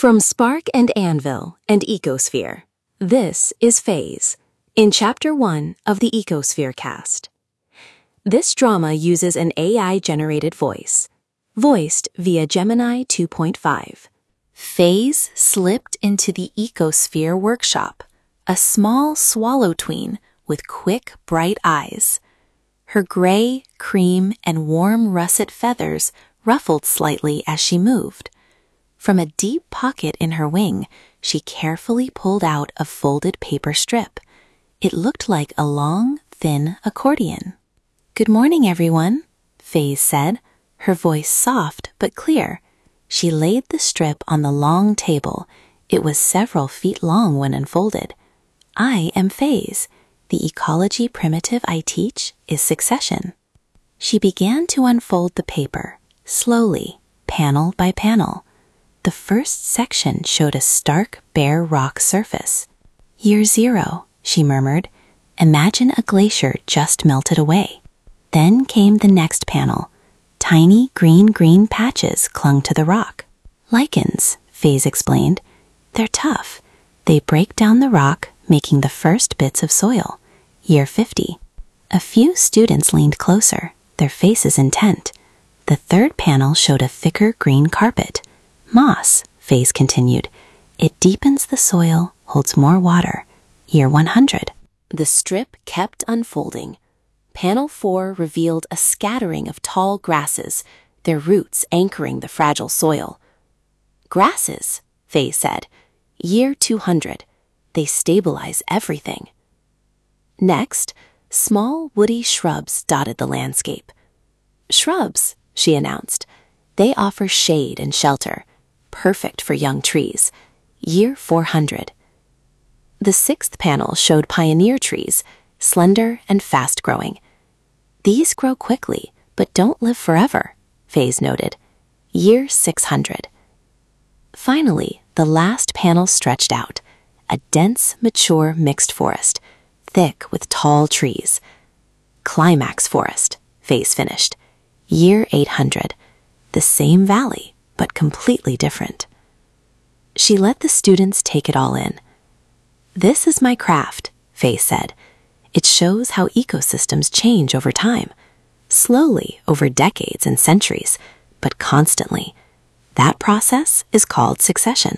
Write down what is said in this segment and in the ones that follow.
From Spark and Anvil and Ecosphere, this is Phase, in Chapter 1 of the Ecosphere cast. This drama uses an AI-generated voice, voiced via Gemini 2.5. Phase slipped into the Ecosphere workshop, a small swallow tween with quick, bright eyes. Her gray, cream, and warm russet feathers ruffled slightly as she moved. From a deep pocket in her wing, she carefully pulled out a folded paper strip. It looked like a long, thin accordion. "Good morning, everyone," Phase said, her voice soft but clear. She laid the strip on the long table. It was several feet long when unfolded. "I am Phase. The ecology primitive I teach is succession." She began to unfold the paper, slowly, panel by panel. The first section showed a stark, bare rock surface. "Year 0, she murmured. "Imagine a glacier just melted away." Then came the next panel. Tiny green patches clung to the rock. "Lichens," Phase explained. "They're tough. They break down the rock, making the first bits of soil." Year 50. A few students leaned closer, their faces intent. The third panel showed a thicker green carpet. "Moss," Phase continued. "It deepens the soil, holds more water." Year 100. The strip kept unfolding. Panel 4 revealed a scattering of tall grasses, their roots anchoring the fragile soil. "Grasses," Phase said. "Year 200. They stabilize everything." Next, small woody shrubs dotted the landscape. "Shrubs," she announced. "They offer shade and shelter, perfect for young trees." Year 400. The sixth panel showed pioneer trees, slender and fast-growing. "These grow quickly, but don't live forever," Phase noted. Year 600. Finally, the last panel stretched out, a dense, mature mixed forest, thick with tall trees. "Climax forest," Phase finished. Year 800. The same valley, but completely different. She let the students take it all in. "This is my craft," Phase said. "It shows how ecosystems change over time, slowly over decades and centuries, but constantly. That process is called succession."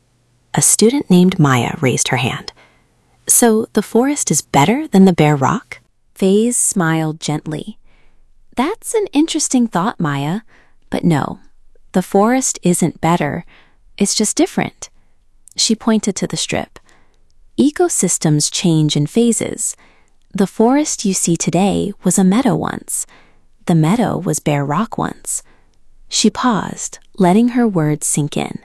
A student named Maya raised her hand. "So the forest is better than the bare rock?" Phase smiled gently. "That's an interesting thought, Maya, but no. The forest isn't better, it's just different." She pointed to the strip. "Ecosystems change in phases. The forest you see today was a meadow once. The meadow was bare rock once." She paused, letting her words sink in.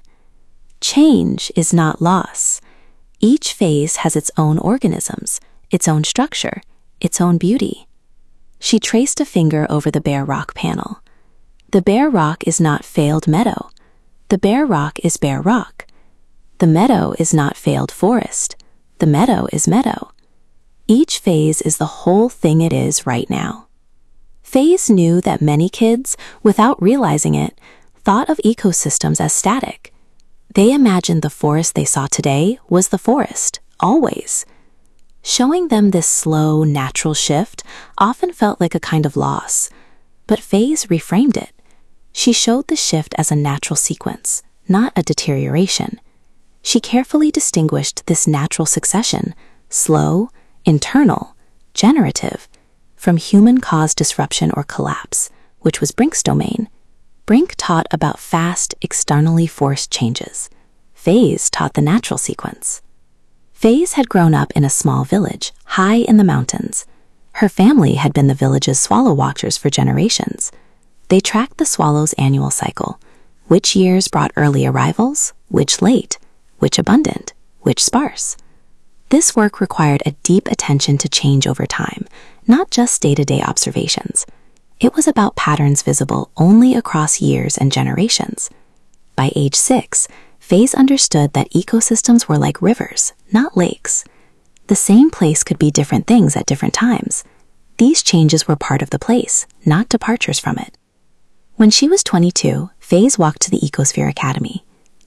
Change is not loss. Each phase has its own organisms, its own structure, its own beauty. She traced a finger over the bare rock panel. The bare rock is not failed meadow. The bare rock is bare rock. The meadow is not failed forest. The meadow is meadow. Each phase is the whole thing it is right now. Phase knew that many kids, without realizing it, thought of ecosystems as static. They imagined the forest they saw today was the forest, always. Showing them this slow, natural shift often felt like a kind of loss, but Phase reframed it. She showed the shift as a natural sequence, not a deterioration. She carefully distinguished this natural succession, slow, internal, generative, from human-caused disruption or collapse, which was Brink's domain. Brink taught about fast, externally forced changes. Phase taught the natural sequence. Phase had grown up in a small village, high in the mountains. Her family had been the village's swallow watchers for generations. They tracked the swallow's annual cycle. Which years brought early arrivals, which late, which abundant, which sparse. This work required a deep attention to change over time, not just day-to-day observations. It was about patterns visible only across years and generations. By age 6, Phase understood that ecosystems were like rivers, not lakes. The same place could be different things at different times. These changes were part of the place, not departures from it. When she was 22, Phase walked to the Ecosphere Academy.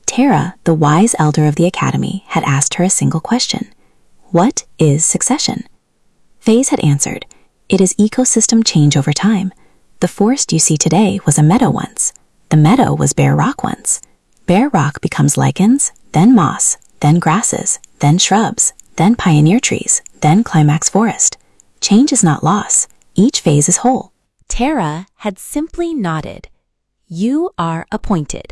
Tara, the wise elder of the academy, had asked her a single question. What is succession? Faze had answered, it is ecosystem change over time. The forest you see today was a meadow once. The meadow was bare rock once. Bare rock becomes lichens, then moss, then grasses, then shrubs, then pioneer trees, then climax forest. Change is not loss. Each phase is whole. Tara had simply nodded. You are appointed.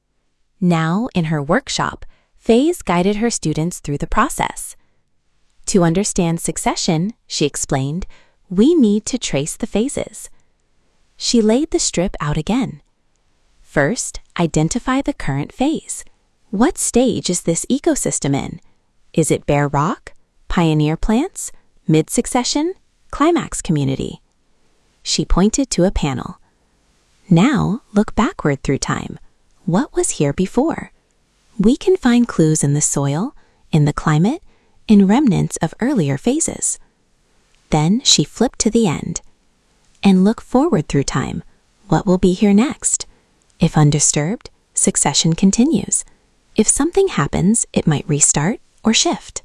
Now, in her workshop, Faze guided her students through the process. To understand succession, she explained, we need to trace the phases. She laid the strip out again. First, identify the current phase. What stage is this ecosystem in? Is it bare rock, pioneer plants, mid-succession, climax community? She pointed to a panel. Now, look backward through time. What was here before? We can find clues in the soil, in the climate, in remnants of earlier phases. Then she flipped to the end. And look forward through time. What will be here next? If undisturbed, succession continues. If something happens, it might restart or shift.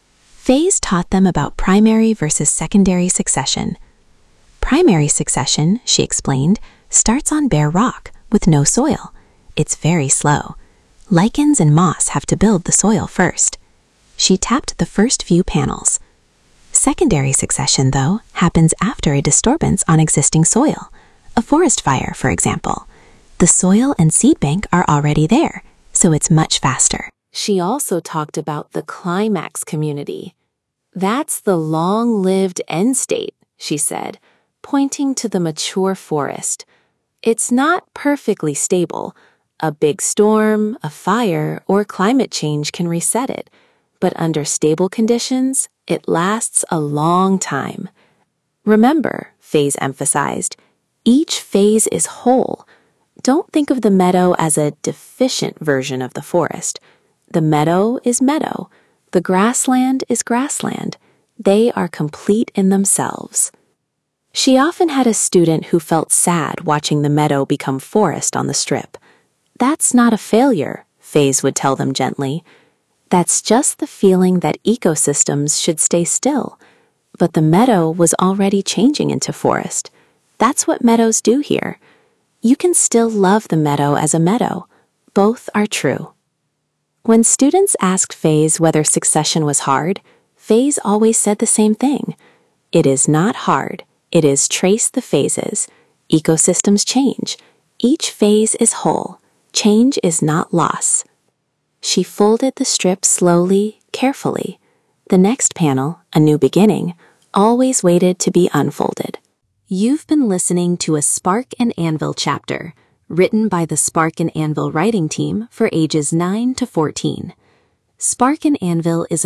Faze taught them about primary versus secondary succession. Primary succession, she explained, starts on bare rock with no soil. It's very slow. Lichens and moss have to build the soil first. She tapped the first few panels. Secondary succession, though, happens after a disturbance on existing soil. A forest fire, for example. The soil and seed bank are already there, so it's much faster. She also talked about the climax community. That's the long-lived end state, she said, pointing to the mature forest. It's not perfectly stable. A big storm, a fire, or climate change can reset it, but under stable conditions, it lasts a long time. Remember, Faze emphasized, each phase is whole. Don't think of the meadow as a deficient version of the forest. The meadow is meadow. The grassland is grassland. They are complete in themselves. She often had a student who felt sad watching the meadow become forest on the strip. That's not a failure, Faze would tell them gently. That's just the feeling that ecosystems should stay still. But the meadow was already changing into forest. That's what meadows do here. You can still love the meadow as a meadow. Both are true. When students asked Faze whether succession was hard, Faze always said the same thing. It is not hard. It is trace the phases. Ecosystems change. Each phase is whole. Change is not loss. She folded the strip slowly, carefully. The next panel, a new beginning, always waited to be unfolded. You've been listening to a Spark and Anvil chapter, written by the Spark and Anvil writing team for ages 9 to 14. Spark and Anvil is a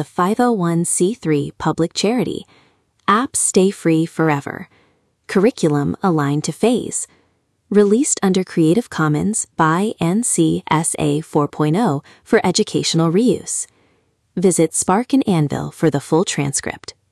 501c3 public charity. Apps stay free forever. Curriculum aligned to Faze. Released under Creative Commons by NC-SA 4.0 for educational reuse. Visit Spark and Anvil for the full transcript.